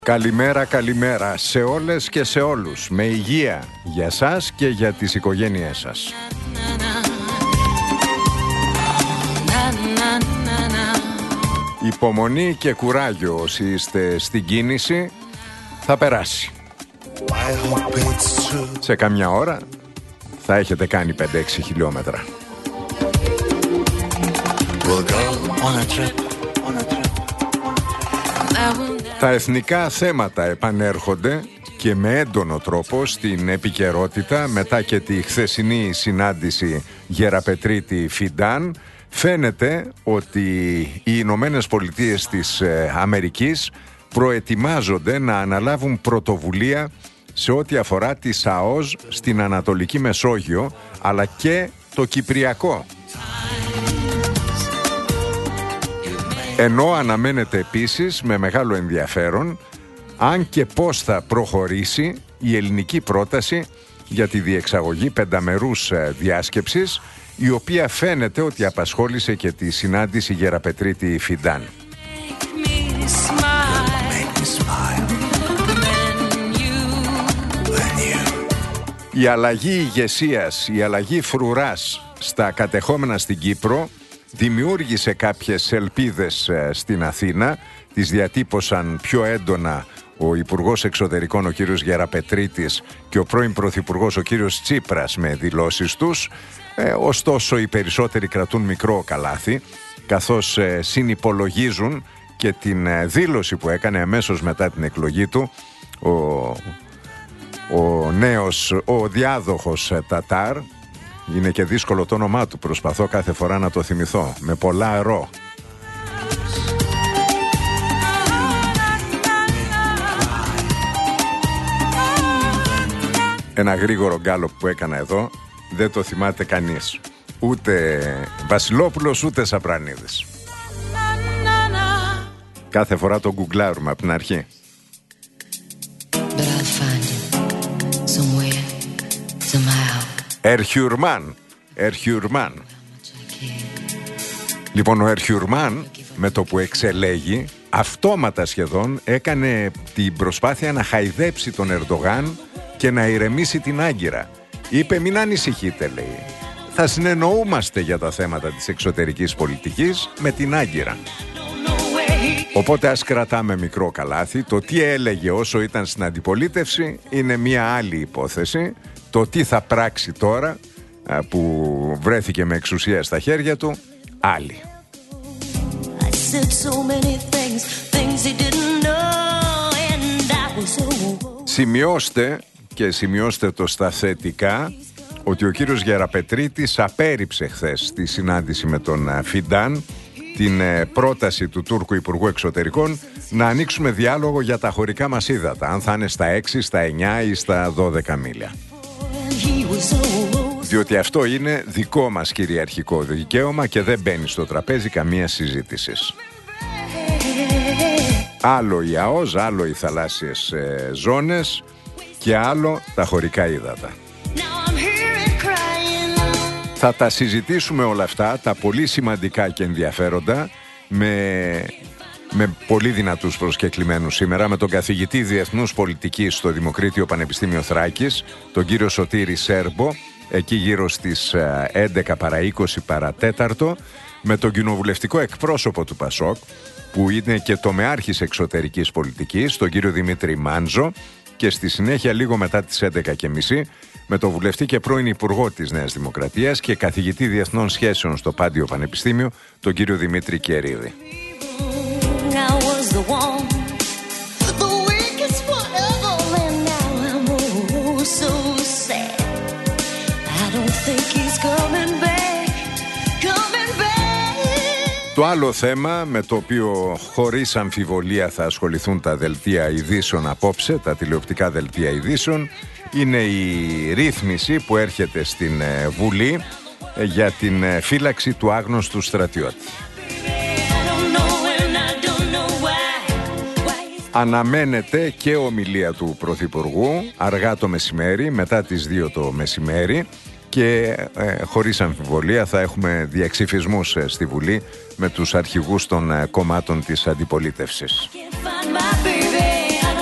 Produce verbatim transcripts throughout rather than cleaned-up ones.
Καλημέρα, καλημέρα σε όλες και σε όλους. Με υγεία για σας και για τις οικογένειές σας. Υπομονή και κουράγιο όσοι είστε στην κίνηση, θα περάσει. Σε καμιά ώρα θα έχετε κάνει πέντε έξι χιλιόμετρα. We'll go on a trip, on a trip. Τα εθνικά θέματα επανέρχονται και με έντονο τρόπο στην επικαιρότητα μετά και τη χθεσινή συνάντηση Γεραπετρίτη-Φιντάν. Φαίνεται ότι οι Ηνωμένες Πολιτείες της Αμερικής προετοιμάζονται να αναλάβουν πρωτοβουλία σε ό,τι αφορά τη ΣΑΟΣ στην Ανατολική Μεσόγειο, αλλά και το Κυπριακό. Ενώ αναμένεται επίσης με μεγάλο ενδιαφέρον αν και πώς θα προχωρήσει η ελληνική πρόταση για τη διεξαγωγή πενταμερούς διάσκεψης, η οποία φαίνεται ότι απασχόλησε και τη συνάντηση Γεραπετρίτη-Φιντάν. Η αλλαγή ηγεσίας, η αλλαγή φρουράς στα κατεχόμενα στην Κύπρο δημιούργησε κάποιες ελπίδες στην Αθήνα. Τις διατύπωσαν πιο έντονα ο Υπουργός Εξωτερικών ο κύριος Γεραπετρίτης και ο πρώην Πρωθυπουργός ο κύριος Τσίπρας με δηλώσεις τους. Ε, ωστόσο οι περισσότεροι κρατούν μικρό καλάθι, καθώς ε, συνυπολογίζουν και την ε, δήλωση που έκανε αμέσως μετά την εκλογή του ο, ο νέος, ο διάδοχος ε, Τατάρ. Είναι και δύσκολο το όνομά του, προσπαθώ κάθε φορά να το θυμηθώ, με πολλά ρο. Ένα γρήγορο γκάλοπ που έκανα εδώ δεν το θυμάται κανείς. Ούτε Βασιλόπουλος ούτε Σαπρανίδης. Κάθε φορά το γκουγκλάρουμε από την αρχή. Ερχιουρμάν, Ερχιουρμάν. Λοιπόν, ο Ερχιουρμάν με το που εξελέγει, αυτόματα σχεδόν έκανε την προσπάθεια να χαϊδέψει τον Ερντογάν και να ηρεμήσει την Άγκυρα. Είπε μην ανησυχείτε, λέει, θα συνεννοούμαστε για τα θέματα της εξωτερικής πολιτικής με την Άγκυρα. Οπότε ας κρατάμε μικρό καλάθι. Το τι έλεγε όσο ήταν στην αντιπολίτευση είναι μια άλλη υπόθεση. Το τι θα πράξει τώρα που βρέθηκε με εξουσία στα χέρια του, άλλη. Σημειώστε και σημειώστε το στα θετικά ότι ο κύριος Γεραπετρίτης απέρριψε χθες στη συνάντηση με τον Φιντάν την πρόταση του Τούρκου Υπουργού Εξωτερικών να ανοίξουμε διάλογο για τα χωρικά μας ύδατα, αν θα είναι στα έξι, στα εννιά ή στα δώδεκα μίλια. Διότι αυτό είναι δικό μας κυριαρχικό δικαίωμα και δεν μπαίνει στο τραπέζι καμία συζήτηση. Άλλο η ΑΟΣ, άλλο οι θαλάσσιες ε, ζώνες και άλλο τα χωρικά ύδατα. Θα τα συζητήσουμε όλα αυτά, τα πολύ σημαντικά και ενδιαφέροντα, με, με πολύ δυνατούς προσκεκλημένους σήμερα, με τον καθηγητή Διεθνούς Πολιτικής στο Δημοκρίτιο Πανεπιστήμιο Θράκης, τον κύριο Σωτήρη Σέρμπο, εκεί γύρω στις έντεκα παρά είκοσι παρά τέταρτο, με τον κοινοβουλευτικό εκπρόσωπο του ΠΑΣΟΚ, που είναι και τομεάρχης εξωτερικής πολιτικής, τον κύριο Δημήτρη Μάντζο, και στη συνέχεια λίγο μετά τις έντεκα και μισή με τον βουλευτή και πρώην Υπουργό της Νέας Δημοκρατίας και καθηγητή Διεθνών Σχέσεων στο Πάντιο Πανεπιστήμιο, τον κύριο Δημήτρη Κερίδη. Το άλλο θέμα με το οποίο χωρίς αμφιβολία θα ασχοληθούν τα δελτία ειδήσεων απόψε, τα τηλεοπτικά δελτία ειδήσεων, είναι η ρύθμιση που έρχεται στην Βουλή για την φύλαξη του άγνωστου στρατιώτη. Αναμένεται και ομιλία του Πρωθυπουργού αργά το μεσημέρι, μετά τις δύο το μεσημέρι, και ε, χωρίς αμφιβολία θα έχουμε διαξυφισμούς ε, στη Βουλή με τους αρχηγούς των ε, κομμάτων της αντιπολίτευσης.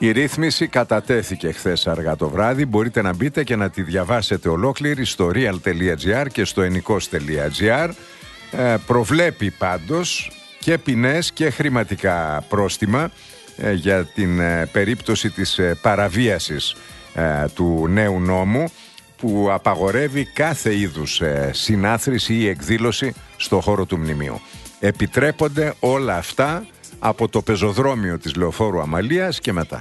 Η ρύθμιση κατατέθηκε χθες αργά το βράδυ. Μπορείτε να μπείτε και να τη διαβάσετε ολόκληρη στο real.gr και στο enikos.gr. Ε, προβλέπει πάντως και ποινές και χρηματικά πρόστιμα ε, για την ε, περίπτωση της ε, παραβίασης ε, του νέου νόμου, που απαγορεύει κάθε είδους ε, συνάθρηση ή εκδήλωση στο χώρο του μνημείου. Επιτρέπονται όλα αυτά από το πεζοδρόμιο της Λεωφόρου Αμαλίας και μετά.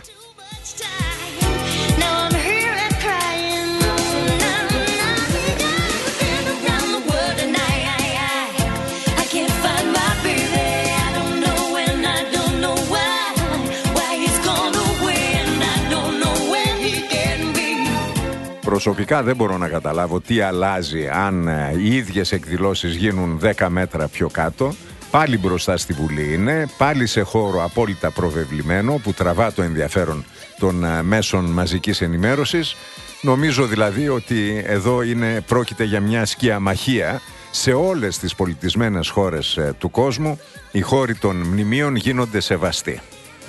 Προσωπικά δεν μπορώ να καταλάβω τι αλλάζει αν οι ίδιες εκδηλώσεις γίνουν δέκα μέτρα πιο κάτω. Πάλι μπροστά στη Βουλή είναι, πάλι σε χώρο απόλυτα προβεβλημένο που τραβά το ενδιαφέρον των μέσων μαζικής ενημέρωσης. Νομίζω δηλαδή ότι εδώ είναι, πρόκειται για μια σκιαμαχία. Σε όλες τις πολιτισμένες χώρες του κόσμου οι χώροι των μνημείων γίνονται σεβαστοί.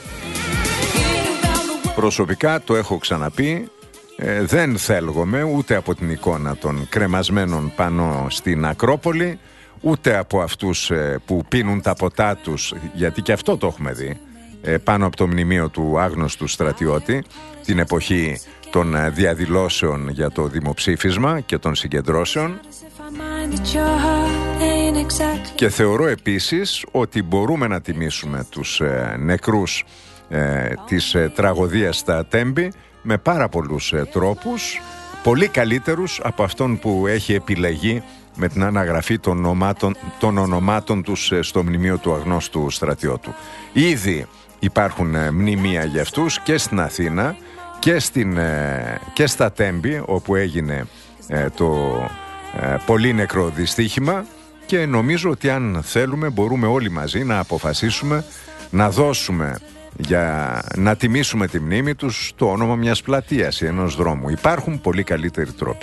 Προσωπικά το έχω ξαναπεί, ε, δεν θέλγομαι ούτε από την εικόνα των κρεμασμένων πάνω στην Ακρόπολη, ούτε από αυτούς ε, που πίνουν τα ποτά τους, γιατί και αυτό το έχουμε δει, ε, πάνω από το μνημείο του άγνωστου στρατιώτη, την εποχή των ε, διαδηλώσεων για το δημοψήφισμα και των συγκεντρώσεων. Και θεωρώ επίσης ότι μπορούμε να τιμήσουμε τους ε, νεκρούς ε, της ε, τραγωδίας στα Τέμπη με πάρα πολλούς ε, τρόπους, πολύ καλύτερους από αυτόν που έχει επιλεγεί με την αναγραφή των ονομάτων, των ονομάτων τους ε, στο μνημείο του αγνώστου στρατιώτου. Ήδη υπάρχουν ε, μνημεία για αυτούς και στην Αθήνα και, στην, ε, και στα Τέμπη, όπου έγινε ε, το ε, πολύ νεκρό δυστύχημα, και νομίζω ότι αν θέλουμε μπορούμε όλοι μαζί να αποφασίσουμε να δώσουμε, για να τιμήσουμε τη μνήμη τους, το όνομα μιας πλατείας ή ενός δρόμου. Υπάρχουν πολύ καλύτεροι τρόποι.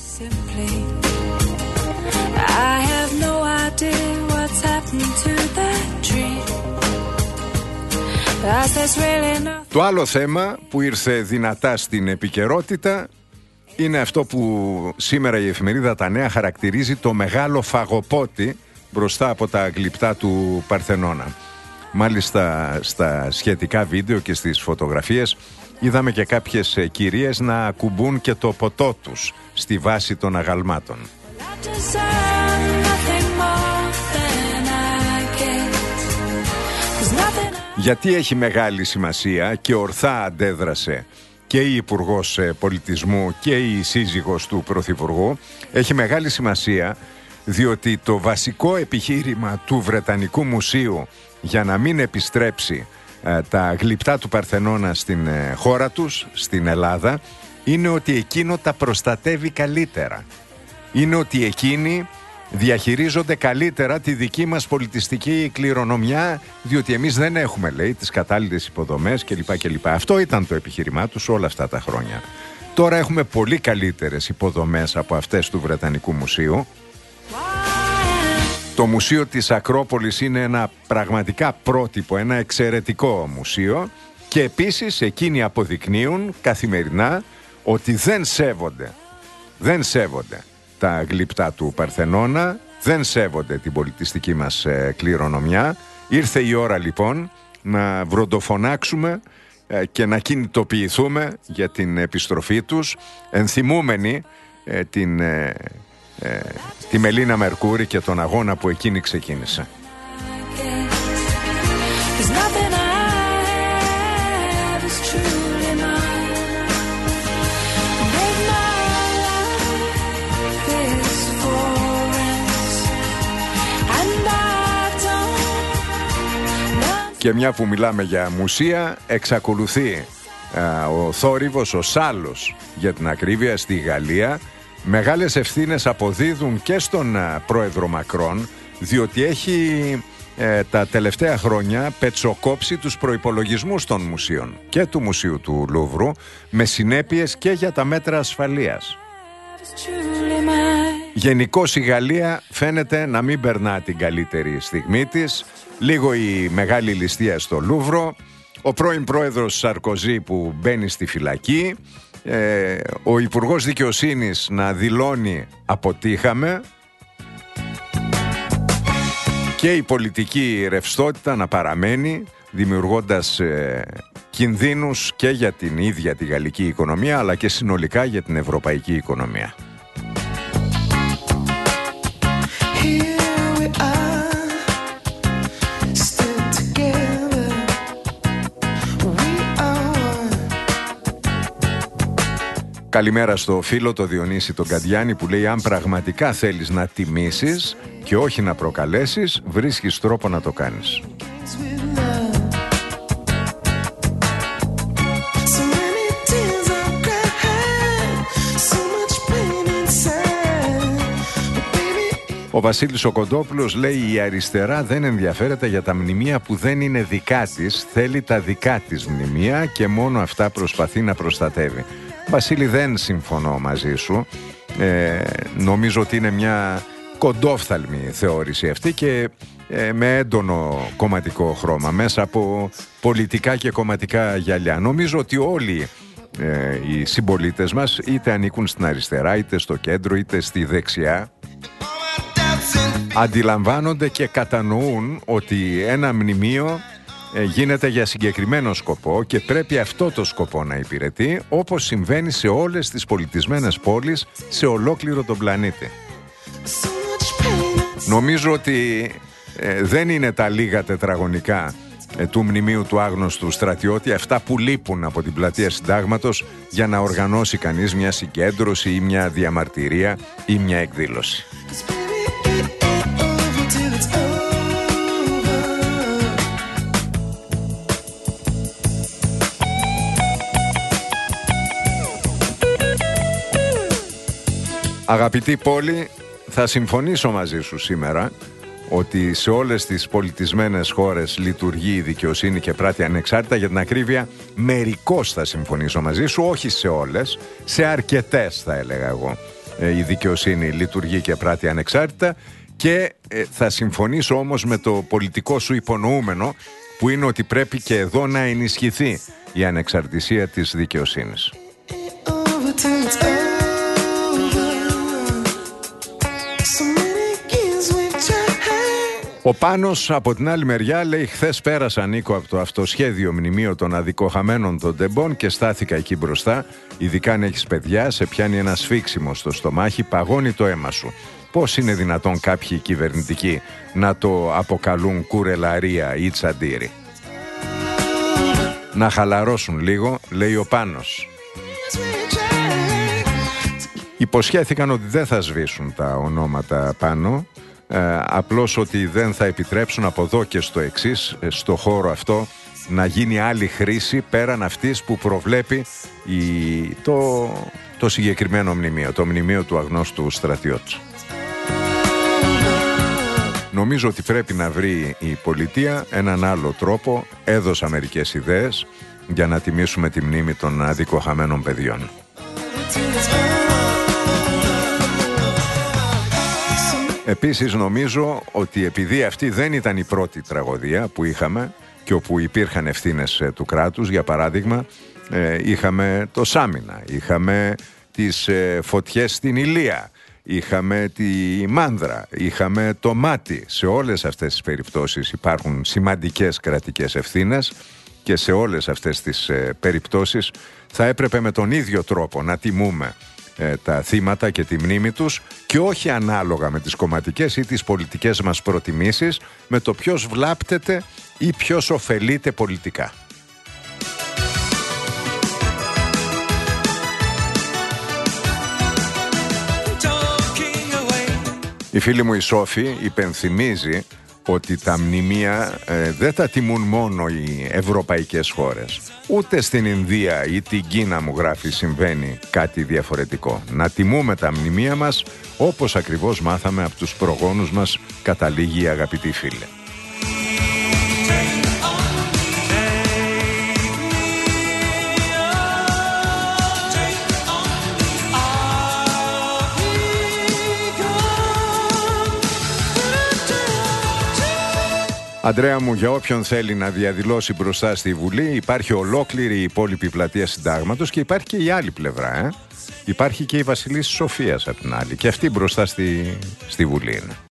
Το άλλο θέμα που ήρθε δυνατά στην επικαιρότητα είναι αυτό που σήμερα η εφημερίδα Τα Νέα χαρακτηρίζει το μεγάλο φαγοπότη μπροστά από τα γλυπτά του Παρθενώνα. Μάλιστα στα σχετικά βίντεο και στις φωτογραφίες είδαμε και κάποιες κυρίες να ακουμπούν και το ποτό τους στη βάση των αγαλμάτων. Γιατί έχει μεγάλη σημασία και ορθά αντέδρασε και η Υπουργός Πολιτισμού και η σύζυγος του Πρωθυπουργού, έχει μεγάλη σημασία διότι το βασικό επιχείρημα του Βρετανικού Μουσείου για να μην επιστρέψει ε, τα γλυπτά του Παρθενώνα στην ε, χώρα τους, στην Ελλάδα, είναι ότι εκείνο τα προστατεύει καλύτερα. Είναι ότι εκείνοι διαχειρίζονται καλύτερα τη δική μας πολιτιστική κληρονομιά, διότι εμείς δεν έχουμε, λέει, τις κατάλληλες υποδομές κλπ. κλπ. Αυτό ήταν το επιχείρημά τους όλα αυτά τα χρόνια. Τώρα έχουμε πολύ καλύτερες υποδομές από αυτές του Βρετανικού Μουσείου. Το Μουσείο της Ακρόπολης είναι ένα πραγματικά πρότυπο, ένα εξαιρετικό μουσείο, και επίσης εκείνοι αποδεικνύουν καθημερινά ότι δεν σέβονται, δεν σέβονται τα γλυπτά του Παρθενώνα, δεν σέβονται την πολιτιστική μας ε, κληρονομιά. Ήρθε η ώρα λοιπόν να βροντοφωνάξουμε ε, και να κινητοποιηθούμε για την επιστροφή τους, ενθυμούμενοι ε, την... Ε, Ε, τη Μελίνα Μερκούρη και τον αγώνα που εκείνη ξεκίνησε. Και μια που μιλάμε για μουσεία, εξακολουθεί α, ο θόρυβος, ο σάλος για την ακρίβεια, στη Γαλλία. Μεγάλες ευθύνες αποδίδουν και στον πρόεδρο Μακρόν, διότι έχει ε, τα τελευταία χρόνια πετσοκόψει τους προϋπολογισμούς των μουσείων και του Μουσείου του Λούβρου, με συνέπειες και για τα μέτρα ασφαλείας. Γενικώς η Γαλλία φαίνεται να μην περνά την καλύτερη στιγμή της. Λίγο η μεγάλη ληστεία στο Λούβρο, ο πρώην πρόεδρος Σαρκοζή που μπαίνει στη φυλακή, ε, ο Υπουργός Δικαιοσύνης να δηλώνει αποτύχαμε και η πολιτική ρευστότητα να παραμένει, δημιουργώντας ε, κινδύνους και για την ίδια τη γαλλική οικονομία αλλά και συνολικά για την ευρωπαϊκή οικονομία. Καλημέρα στο φίλο το Διονύση τον Καντιάνη που λέει: αν πραγματικά θέλεις να τιμήσεις και όχι να προκαλέσεις, βρίσκεις τρόπο να το κάνεις. Ο Βασίλης ο Κοντόπουλος λέει: η αριστερά δεν ενδιαφέρεται για τα μνημεία που δεν είναι δικά της, θέλει τα δικά της μνημεία και μόνο αυτά προσπαθεί να προστατεύει. Βασίλη, δεν συμφωνώ μαζί σου. Ε, νομίζω ότι είναι μια κοντόφθαλμη θεώρηση αυτή και ε, με έντονο κομματικό χρώμα, μέσα από πολιτικά και κομματικά γυαλιά. Νομίζω ότι όλοι ε, οι συμπολίτες μας, είτε ανήκουν στην αριστερά, είτε στο κέντρο, είτε στη δεξιά, αντιλαμβάνονται και κατανοούν ότι ένα μνημείο γίνεται για συγκεκριμένο σκοπό και πρέπει αυτό το σκοπό να υπηρετεί, όπως συμβαίνει σε όλες τις πολιτισμένες πόλεις σε ολόκληρο τον πλανήτη. Νομίζω ότι ε, δεν είναι τα λίγα τετραγωνικά ε, του μνημείου του άγνωστου στρατιώτη αυτά που λείπουν από την πλατεία Συντάγματος για να οργανώσει κανείς μια συγκέντρωση ή μια διαμαρτυρία ή μια εκδήλωση. Αγαπητή πόλη, θα συμφωνήσω μαζί σου σήμερα ότι σε όλες τις πολιτισμένες χώρες λειτουργεί η δικαιοσύνη και πράττει ανεξάρτητα. Για την ακρίβεια, μερικώς θα συμφωνήσω μαζί σου, όχι σε όλες, σε αρκετές θα έλεγα εγώ. Η δικαιοσύνη λειτουργεί και πράττει ανεξάρτητα και θα συμφωνήσω όμως με το πολιτικό σου υπονοούμενο, που είναι ότι πρέπει και εδώ να ενισχυθεί η ανεξαρτησία της δικαιοσύνης. Ο Πάνος από την άλλη μεριά λέει: χθες πέρασα, Νίκο, από το αυτοσχέδιο μνημείο των αδικοχαμένων των τεμπών και στάθηκα εκεί μπροστά. Ειδικά αν έχεις παιδιά, σε πιάνει ένα σφίξιμο στο στομάχι, παγώνει το αίμα σου. Πώς είναι δυνατόν κάποιοι κυβερνητικοί να το αποκαλούν κουρελαρία ή τσαντήρι? Να χαλαρώσουν λίγο, λέει ο Πάνος. Υποσχέθηκαν ότι δεν θα σβήσουν τα ονόματα πάνω. Ε, απλώς ότι δεν θα επιτρέψουν από εδώ και στο εξής, στο χώρο αυτό, να γίνει άλλη χρήση πέραν αυτής που προβλέπει η, το, το συγκεκριμένο μνημείο, το μνημείο του αγνώστου στρατιώτη. Νομίζω ότι πρέπει να βρει η πολιτεία έναν άλλο τρόπο. Έδωσα μερικές ιδέες για να τιμήσουμε τη μνήμη των αδικοχαμένων παιδιών. Επίσης νομίζω ότι επειδή αυτή δεν ήταν η πρώτη τραγωδία που είχαμε και όπου υπήρχαν ευθύνες του κράτους, για παράδειγμα είχαμε το Σάμινα, είχαμε τις φωτιές στην Ηλία, είχαμε τη Μάνδρα, είχαμε το Μάτι. Σε όλες αυτές τις περιπτώσεις υπάρχουν σημαντικές κρατικές ευθύνες και σε όλες αυτές τις περιπτώσεις θα έπρεπε με τον ίδιο τρόπο να τιμούμε τα θύματα και τη μνήμη τους και όχι ανάλογα με τις κομματικές ή τις πολιτικές μας προτιμήσεις, με το ποιος βλάπτεται ή ποιος ωφελείται πολιτικά. Η φίλη μου η Σόφη υπενθυμίζει ότι τα μνημεία ε, δεν τα τιμούν μόνο οι ευρωπαϊκές χώρες. Ούτε στην Ινδία ή την Κίνα, μου γράφει, συμβαίνει κάτι διαφορετικό. Να τιμούμε τα μνημεία μας όπως ακριβώς μάθαμε από τους προγόνους μας, καταλήγει η αγαπητή φίλη. Αντρέα μου, για όποιον θέλει να διαδηλώσει μπροστά στη Βουλή, υπάρχει ολόκληρη η υπόλοιπη πλατεία Συντάγματος και υπάρχει και η άλλη πλευρά. Ε? Υπάρχει και η Βασιλής Σοφίας απ' την άλλη. Και αυτή μπροστά στη, στη Βουλή είναι.